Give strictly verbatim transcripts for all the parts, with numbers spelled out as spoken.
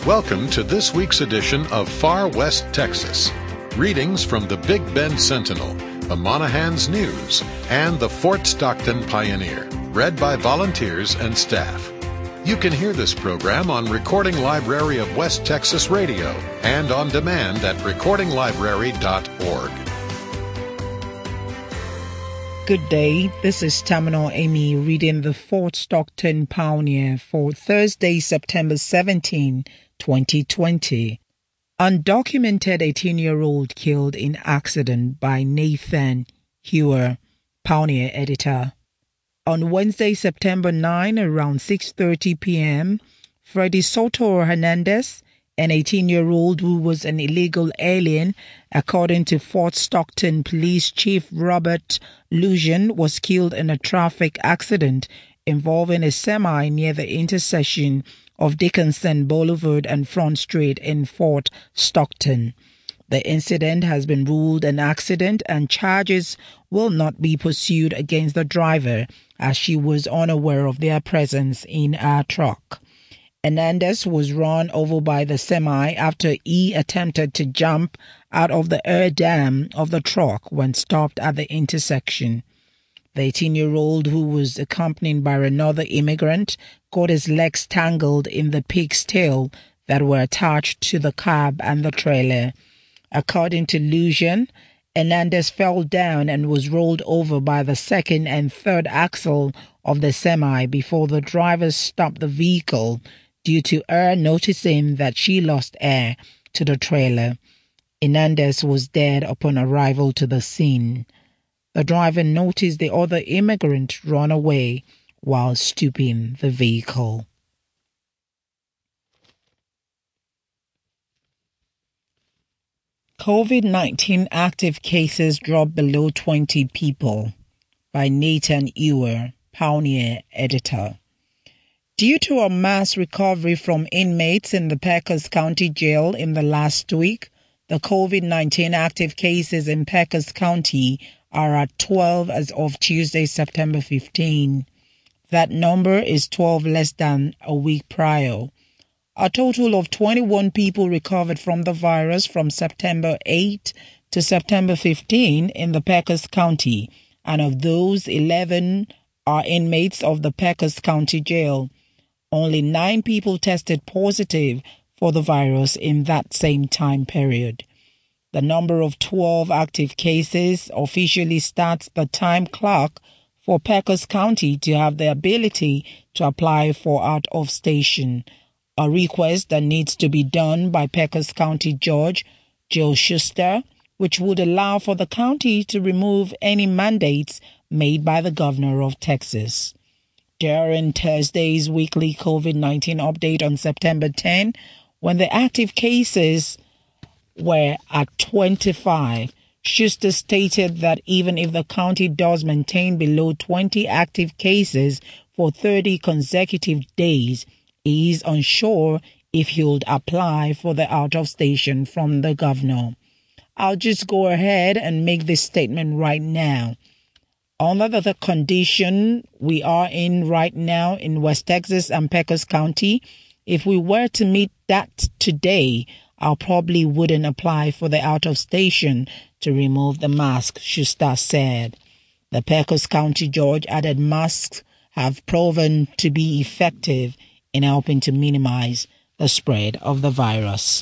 Welcome to this week's edition of Far West Texas. Readings from the Big Bend Sentinel, the Monahans News, and the Fort Stockton Pioneer, read by volunteers and staff. You can hear this program on Recording Library of West Texas Radio and on demand at recording library dot org. Good day, this is Terminal Amy reading the Fort Stockton Pioneer for Thursday, September seventeenth, twenty twenty. Undocumented eighteen-year-old killed in accident by Nathan Hewer, Pioneer editor. On Wednesday, September ninth, around six thirty p.m., Freddy Soto Hernandez, an eighteen-year-old who was an illegal alien, according to Fort Stockton Police Chief Robert Lujan, was killed in a traffic accident involving a semi near the intersection of Dickinson Boulevard and Front Street in Fort Stockton. The incident has been ruled an accident and charges will not be pursued against the driver as she was unaware of their presence in her truck. Hernandez was run over by the semi after he attempted to jump out of the air dam of the truck when stopped at the intersection. The eighteen-year-old, who was accompanied by another immigrant, got his legs tangled in the pig's tail that were attached to the cab and the trailer. According to Lujan, Hernandez fell down and was rolled over by the second and third axle of the semi before the driver stopped the vehicle due to her noticing that she lost air to the trailer. Hernandez was dead upon arrival to the scene. The driver noticed the other immigrant run away while stopping the vehicle. COVID nineteen active cases dropped below twenty people by Nathan Hewer, Pioneer editor. Due to a mass recovery from inmates in the Pecos County Jail in the last week, the COVID nineteen active cases in Pecos County are at twelve as of Tuesday, September fifteenth. That number is twelve less than a week prior. A total of twenty-one people recovered from the virus from September eighth to September fifteenth in the Pecos County, and of those, eleven are inmates of the Pecos County Jail. Only nine people tested positive for the virus in that same time period. The number of twelve active cases officially starts the time clock for Pecos County to have the ability to apply for out of station, a request that needs to be done by Pecos County Judge Joe Schuster, which would allow for the county to remove any mandates made by the governor of Texas. During Thursday's weekly COVID nineteen update on September tenth, when the active cases were at twenty-five, Schuster stated that even if the county does maintain below twenty active cases for thirty consecutive days, he is unsure if he would apply for the out of station from the governor. I'll just go ahead and make this statement right now. Under the condition we are in right now in West Texas and Pecos County, if we were to meet that today, I probably wouldn't apply for the out of station to remove the mask, Schuster said. The Pecos County judge added masks have proven to be effective in helping to minimize the spread of the virus.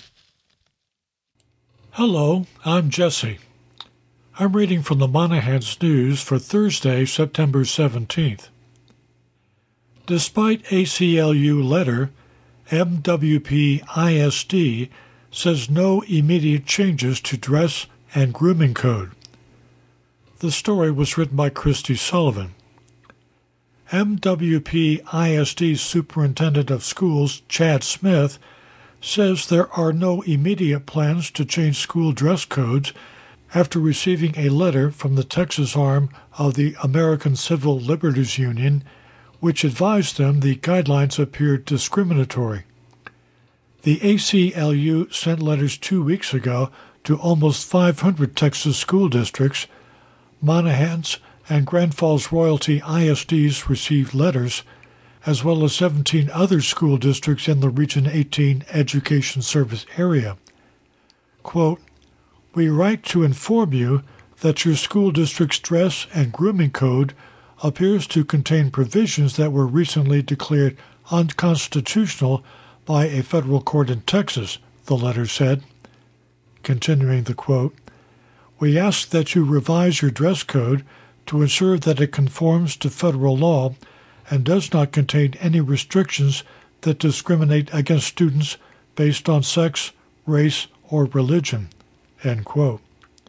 Hello, I'm Jesse. I'm reading from the Monahans News for Thursday, September seventeenth. Despite A C L U letter, M W P I S D says no immediate changes to dress and grooming code. The story was written by Christy Sullivan. M W P I S D Superintendent of Schools Chad Smith says there are no immediate plans to change school dress codes after receiving a letter from the Texas arm of the American Civil Liberties Union, which advised them the guidelines appeared discriminatory. The A C L U sent letters two weeks ago to almost five hundred Texas school districts. Monahans and Grand Falls Royalty I S Ds received letters, as well as seventeen other school districts in the Region eighteen Education Service area. Quote, "We write to inform you that your school district's dress and grooming code appears to contain provisions that were recently declared unconstitutional by a federal court in Texas," the letter said. Continuing the quote, "We ask that you revise your dress code to ensure that it conforms to federal law and does not contain any restrictions that discriminate against students based on sex, race, or religion." End quote.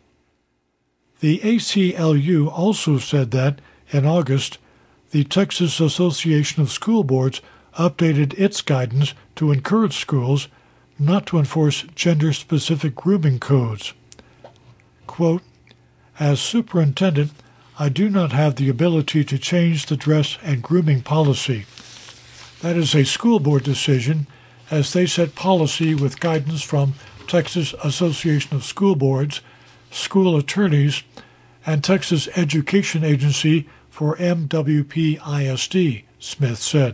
The A C L U also said that, in August, the Texas Association of School Boards updated its guidance to encourage schools not to enforce gender-specific grooming codes. Quote, "As superintendent, I do not have the ability to change the dress and grooming policy. That is a school board decision, as they set policy with guidance from Texas Association of School Boards, school attorneys, and Texas Education Agency for M W P I S D, Smith said.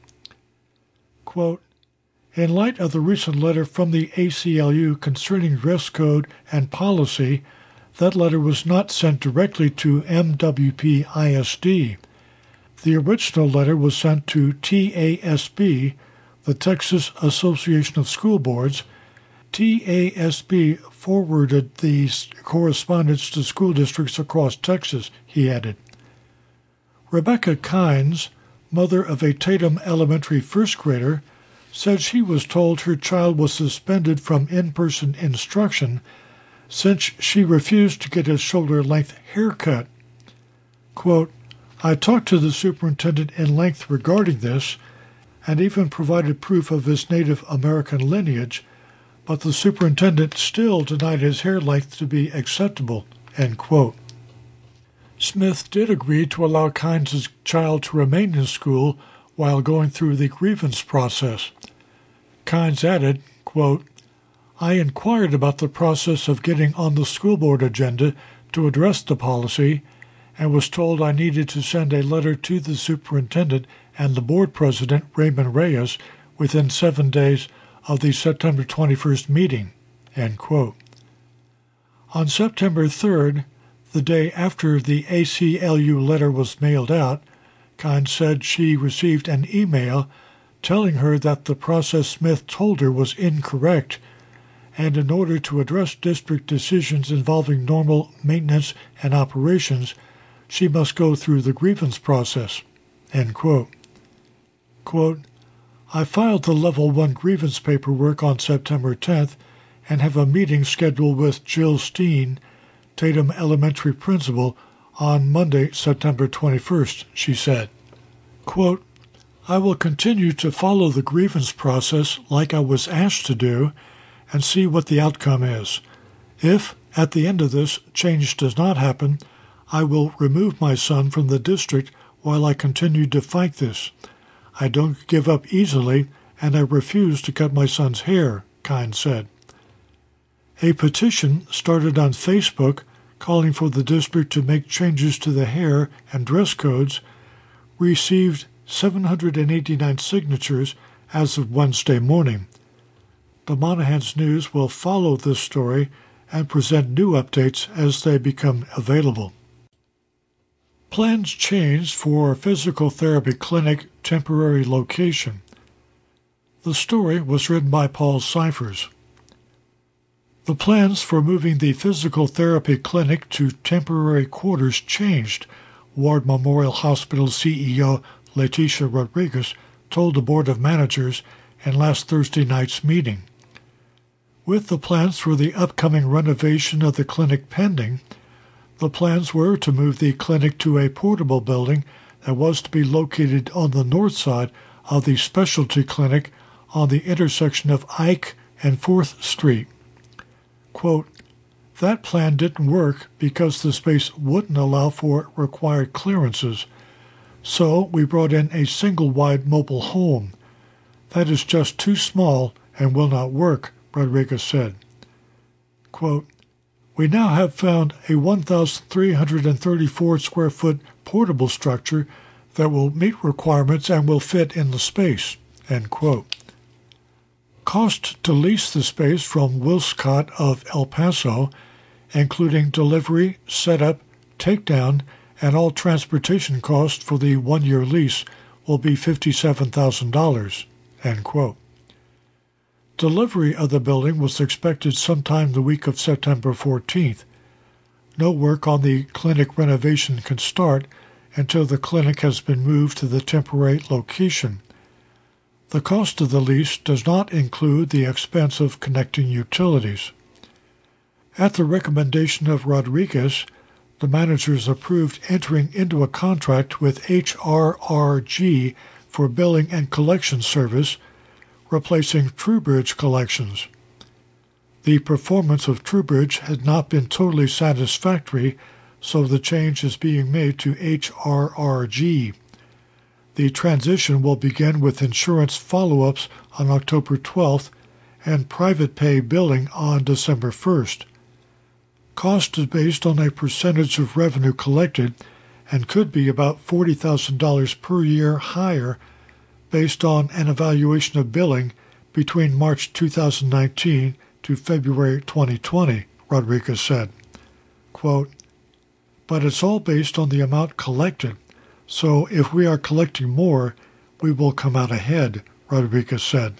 Quote, "In light of the recent letter from the A C L U concerning dress code and policy, that letter was not sent directly to M W P I S D. The original letter was sent to T A S B, the Texas Association of School Boards. T A S B forwarded these correspondence to school districts across Texas," he added. Rebecca Kynes, mother of a Tatum Elementary first grader, said she was told her child was suspended from in-person instruction since she refused to get a shoulder-length haircut. Quote, "I talked to the superintendent in length regarding this and even provided proof of his Native American lineage, but the superintendent still denied his hair length to be acceptable." End quote. Smith did agree to allow Kynes' child to remain in school while going through the grievance process. Kynes added, quote, "I inquired about the process of getting on the school board agenda to address the policy and was told I needed to send a letter to the superintendent and the board president, Raymond Reyes, within seven days of the September twenty-first meeting." End quote. On September third, the day after the A C L U letter was mailed out, Kynes said she received an email telling her that the process Smith told her was incorrect, and in order to address district decisions involving normal maintenance and operations, she must go through the grievance process. End quote. Quote, "I filed the Level one grievance paperwork on September tenth and have a meeting scheduled with Jill Steen, Tatum Elementary principal, on Monday, September twenty-first, she said. Quote, "I will continue to follow the grievance process like I was asked to do and see what the outcome is. If, at the end of this, change does not happen, I will remove my son from the district while I continue to fight this. I don't give up easily, and I refuse to cut my son's hair," Kynes said. A petition started on Facebook calling for the district to make changes to the hair and dress codes received seven hundred eighty-nine signatures as of Wednesday morning. The Monahans News will follow this story and present new updates as they become available. Plans changed for physical therapy clinic temporary location. The story was written by Paul Cyphers. The plans for moving the physical therapy clinic to temporary quarters changed, Ward Memorial Hospital C E O Leticia Rodriguez told the Board of Managers in last Thursday night's meeting. With the plans for the upcoming renovation of the clinic pending, the plans were to move the clinic to a portable building that was to be located on the north side of the specialty clinic on the intersection of Ike and fourth Street. Quote, "That plan didn't work because the space wouldn't allow for required clearances, so we brought in a single-wide mobile home. That is just too small and will not work," Rodriguez said. Quote, "We now have found a one thousand three hundred thirty-four square foot portable structure that will meet requirements and will fit in the space, end quote. Cost to lease the space from Wilscott of El Paso, including delivery, setup, takedown, and all transportation costs for the one-year lease, will be fifty-seven thousand dollars, end quote. Delivery of the building was expected sometime the week of September fourteenth. No work on the clinic renovation can start until the clinic has been moved to the temporary location. The cost of the lease does not include the expense of connecting utilities. At the recommendation of Rodriguez, the managers approved entering into a contract with H R R G for billing and collection service, replacing TrueBridge collections. The performance of TrueBridge had not been totally satisfactory, so the change is being made to H R R G. The transition will begin with insurance follow-ups on October twelfth and private pay billing on December first. Cost is based on a percentage of revenue collected and could be about forty thousand dollars per year higher based on an evaluation of billing between March two thousand nineteen to February twenty twenty, Rodriguez said. Quote, but it's all based on the amount collected, so if we are collecting more, we will come out ahead, Rodriguez said.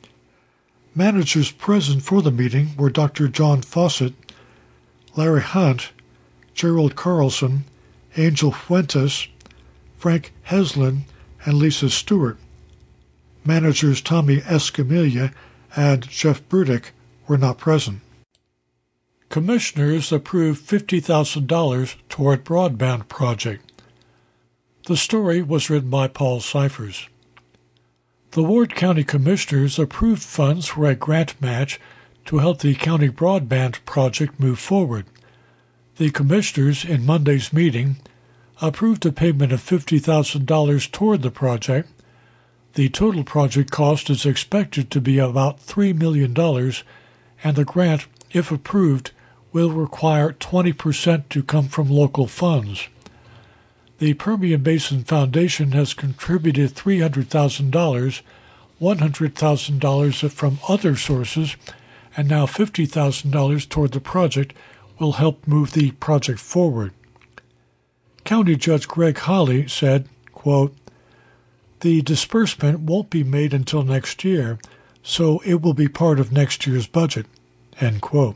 Managers present for the meeting were Doctor John Fawcett, Larry Hunt, Gerald Carlson, Angel Fuentes, Frank Heslin, and Lisa Stewart. Managers Tommy Escamilla and Jeff Burdick were not present. Commissioners approved fifty thousand dollars toward broadband project. The story was written by Paul Cyphers. The Ward County Commissioners approved funds for a grant match to help the county broadband project move forward. The Commissioners, in Monday's meeting, approved a payment of fifty thousand dollars toward the project. The total project cost is expected to be about three million dollars, and the grant, if approved, will require twenty percent to come from local funds. The Permian Basin Foundation has contributed three hundred thousand dollars, one hundred thousand dollars from other sources, and now fifty thousand dollars toward the project will help move the project forward. County Judge Greg Holly said, quote, the disbursement won't be made until next year, so it will be part of next year's budget, end quote.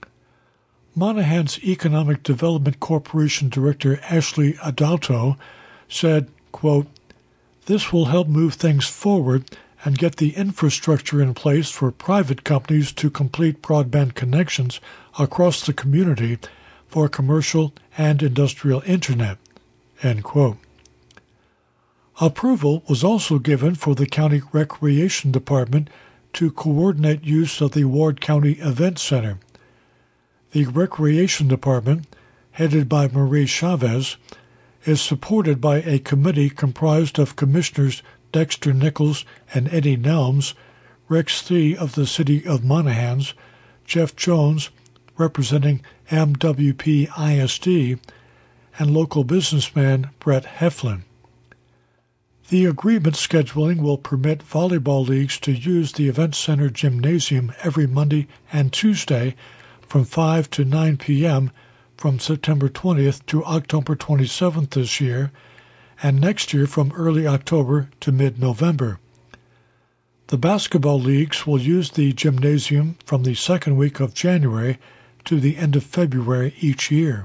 Monahans Economic Development Corporation Director Ashley Adalto said, quote, this will help move things forward and get the infrastructure in place for private companies to complete broadband connections across the community for commercial and industrial internet, end quote. Approval was also given for the County Recreation Department to coordinate use of the Ward County Event Center. The Recreation Department, headed by Marie Chavez, is supported by a committee comprised of Commissioners Dexter Nichols and Eddie Nelms, Rex Thee of the City of Monahans, Jeff Jones, representing M W P I S D, and local businessman Brett Heflin. The agreement scheduling will permit volleyball leagues to use the Event Center Gymnasium every Monday and Tuesday from five to nine p.m. from September twentieth to October twenty-seventh this year, and next year from early October to mid-November. The basketball leagues will use the gymnasium from the second week of January to the end of February each year.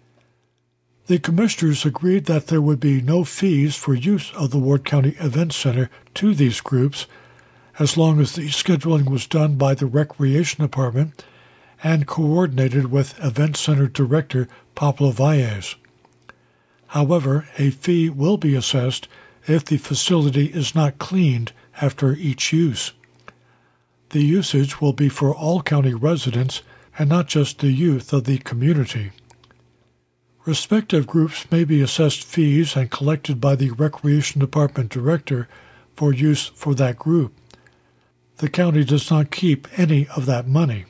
The commissioners agreed that there would be no fees for use of the Ward County Event Center to these groups, as long as the scheduling was done by the Recreation Department and coordinated with Event Center Director Pablo Valles. However, a fee will be assessed if the facility is not cleaned after each use. The usage will be for all county residents and not just the youth of the community. Respective groups may be assessed fees and collected by the Recreation Department Director for use for that group. The county does not keep any of that money.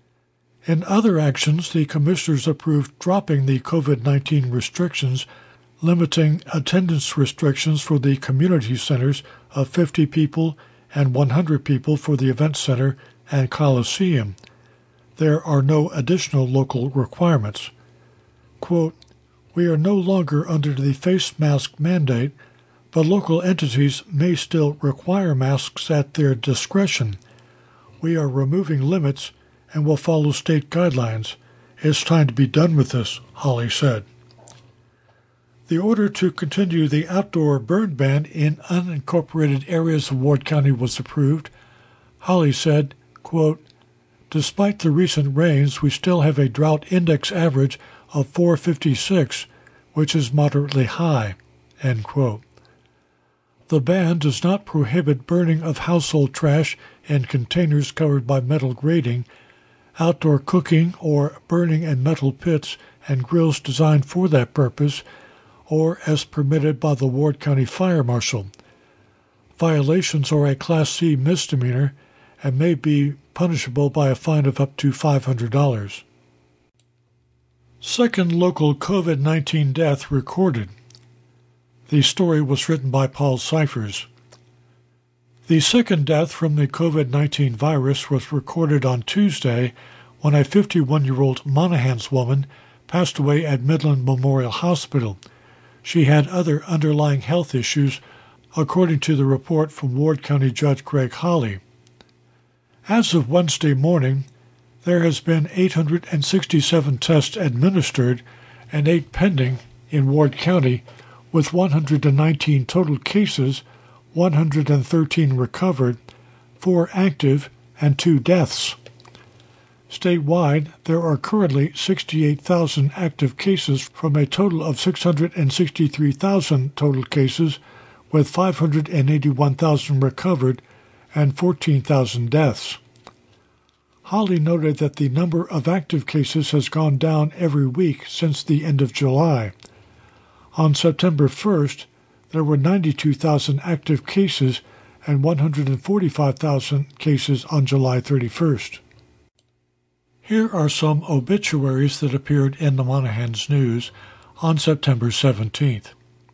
In other actions, the commissioners approved dropping the COVID nineteen restrictions limiting attendance restrictions for the community centers of fifty people and one hundred people for the event center and Coliseum. There are no additional local requirements. Quote, "We are no longer under the face mask mandate, but local entities may still require masks at their discretion. We are removing limits and will follow state guidelines. It's time to be done with this," Hawley said. The order to continue the outdoor burn ban in unincorporated areas of Ward County was approved. Hawley said, quote, "Despite the recent rains, we still have a drought index average of four fifty-six, which is moderately high," end quote. The ban does not prohibit burning of household trash in containers covered by metal grating, outdoor cooking or burning in metal pits and grills designed for that purpose, or as permitted by the Ward County Fire Marshal. Violations are a Class C misdemeanor and may be punishable by a fine of up to five hundred dollars. Second local COVID nineteen death recorded. The story was written by Paul Cyphers. The second death from the COVID nineteen virus was recorded on Tuesday when a fifty-one-year-old Monahans woman passed away at Midland Memorial Hospital. She had other underlying health issues, according to the report from Ward County Judge Greg Hawley. As of Wednesday morning, there has been eight hundred sixty-seven tests administered and eight pending in Ward County, with one hundred nineteen total cases, one hundred thirteen recovered, four active, and two deaths. Statewide, there are currently sixty-eight thousand active cases from a total of six hundred sixty-three thousand total cases, with five hundred eighty-one thousand recovered and fourteen thousand deaths. Hawley noted that the number of active cases has gone down every week since the end of July. On September first, there were ninety-two thousand active cases and one hundred forty-five thousand cases on July thirty-first. Here are some obituaries that appeared in the Monahans News on September seventeenth.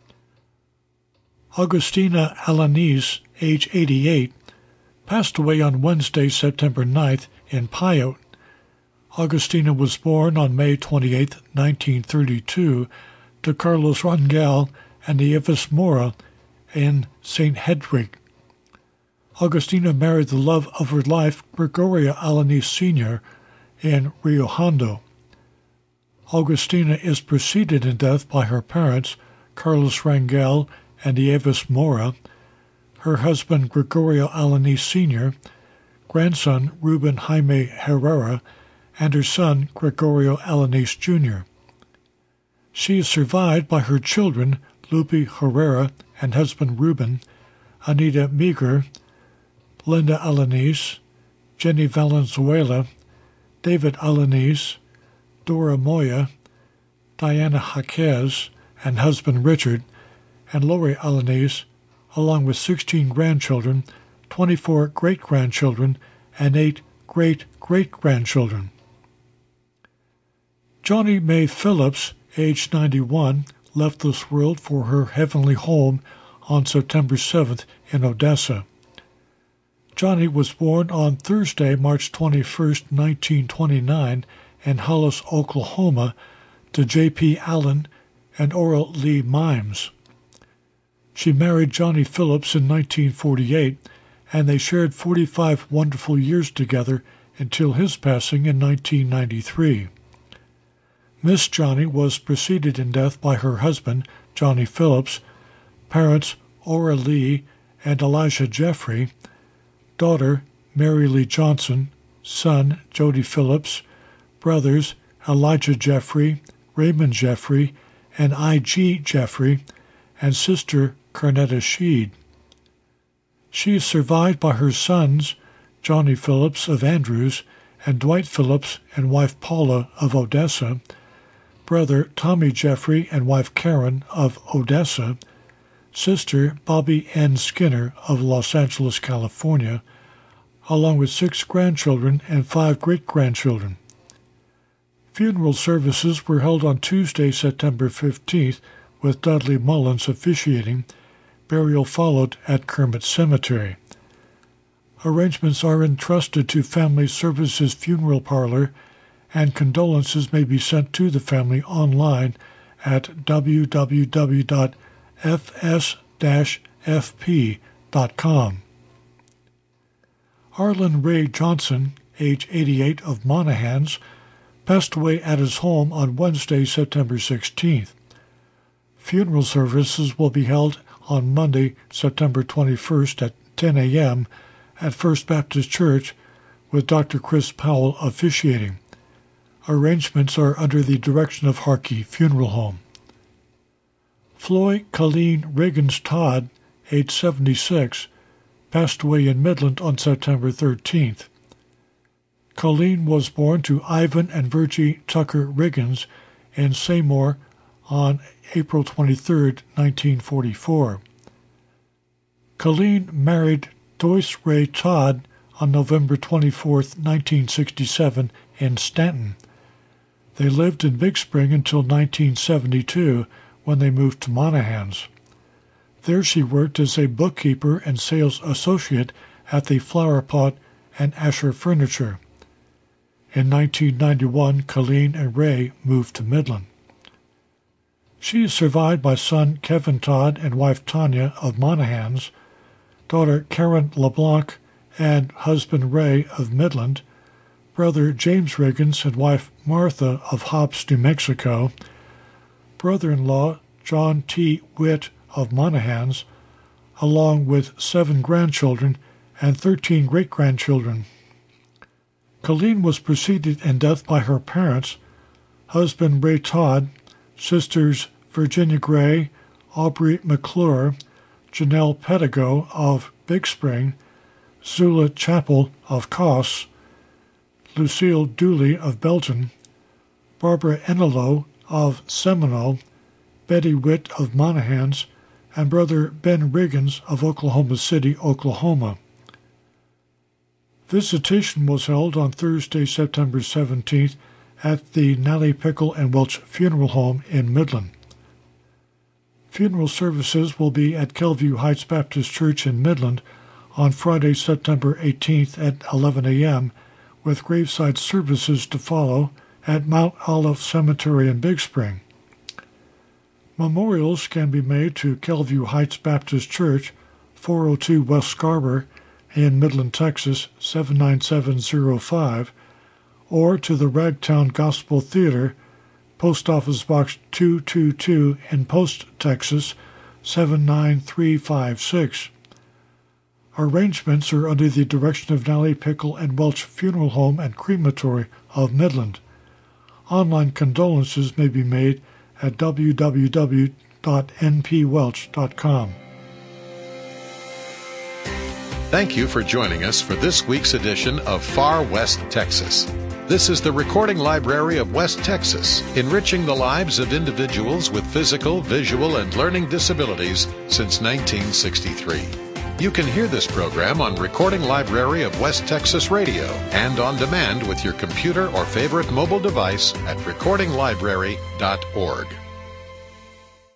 Augustina Alanis, age eighty-eight, passed away on Wednesday, September ninth, in Pyote. Augustina was born on May twenty-eighth, nineteen thirty-two, to Carlos Rangel and Nieves Mora in Saint Hedwig. Augustina married the love of her life, Gregoria Alanis Senior, in Rio Hondo. Augustina is preceded in death by her parents, Carlos Rangel and Nieves Mora, her husband Gregorio Alanis Senior, grandson Ruben Jaime Herrera, and her son Gregorio Alanis Junior She is survived by her children, Lupe Herrera and husband Ruben, Anita Meager, Linda Alanis, Jenny Valenzuela, David Alanis, Dora Moya, Diana Jaquez and husband Richard, and Lori Alanis, along with sixteen grandchildren, twenty-four great-grandchildren, and eight great-great-grandchildren. Johnny Mae Phillips, age ninety-one, left this world for her heavenly home on September seventh in Odessa. Johnny was born on Thursday, March twenty-first, nineteen twenty-nine, in Hollis, Oklahoma, to J P Allen and Oral Lee Mimes. She married Johnny Phillips in nineteen forty-eight, and they shared forty-five wonderful years together until his passing in nineteen ninety-three. Miss Johnny was preceded in death by her husband, Johnny Phillips, parents Ora Lee and Elijah Jeffrey, daughter Mary Lee Johnson, son Jody Phillips, brothers Elijah Jeffrey, Raymond Jeffrey, and I G Jeffrey, and sister Carnetta Sheed. She is survived by her sons, Johnny Phillips of Andrews and Dwight Phillips and wife Paula of Odessa, brother Tommy Jeffrey and wife Karen of Odessa, sister Bobby N. Skinner of Los Angeles, California, along with six grandchildren and five great-grandchildren. Funeral services were held on Tuesday, September fifteenth, with Dudley Mullins officiating. Burial followed at Kermit Cemetery. Arrangements are entrusted to Family Services Funeral Parlor, and condolences may be sent to the family online at w w w dot f s dash f p dot com. Arlen Ray Johnson, age eighty-eight, of Monahans, passed away at his home on Wednesday, September sixteenth. Funeral services will be held on Monday, September twenty-first at ten a.m. at First Baptist Church, with Doctor Chris Powell officiating. Arrangements are under the direction of Harkey Funeral Home. Floyd Colleen Riggins Todd, age seventy-six, passed away in Midland on September thirteenth. Colleen was born to Ivan and Virgie Tucker Riggins in Seymour on April twenty-third, nineteen forty-four. Colleen married Doyce Ray Todd on November twenty-fourth, nineteen sixty-seven, in Stanton. They lived in Big Spring until nineteen seventy-two, when they moved to Monahans. There she worked as a bookkeeper and sales associate at the Flower Pot and Asher Furniture. In nineteen ninety-one, Colleen and Ray moved to Midland. She is survived by son Kevin Todd and wife Tanya of Monahans, daughter Karen LeBlanc and husband Ray of Midland, brother James Riggins and wife Martha of Hobbs, New Mexico, brother-in-law John T. Witt of Monahans, along with seven grandchildren and thirteen great-grandchildren. Colleen was preceded in death by her parents, husband Ray Todd, sisters Virginia Gray, Aubrey McClure, Janelle Pedigo of Big Spring, Zula Chappell of Coss, Lucille Dooley of Belton, Barbara Enelo of Seminole, Betty Witt of Monahans, and brother Ben Riggins of Oklahoma City, Oklahoma. Visitation was held on Thursday, September seventeenth, at the Nally Pickle and Welch Funeral Home in Midland. Funeral services will be at Kelview Heights Baptist Church in Midland on Friday, September eighteenth at eleven a.m., with graveside services to follow at Mount Olive Cemetery in Big Spring. Memorials can be made to Kelview Heights Baptist Church, four oh two West Scarborough in Midland, Texas, seven nine seven zero five, or to the Ragtown Gospel Theater, Post Office Box two two two in Post, Texas, seven nine three five six. Arrangements are under the direction of Nally Pickle and Welch Funeral Home and Crematory of Midland. Online condolences may be made at w w w dot n p welch dot com. Thank you for joining us for this week's edition of Far West Texas. This is the Recording Library of West Texas, enriching the lives of individuals with physical, visual, and learning disabilities since nineteen sixty-three. You can hear this program on Recording Library of West Texas Radio and on demand with your computer or favorite mobile device at recording library dot org.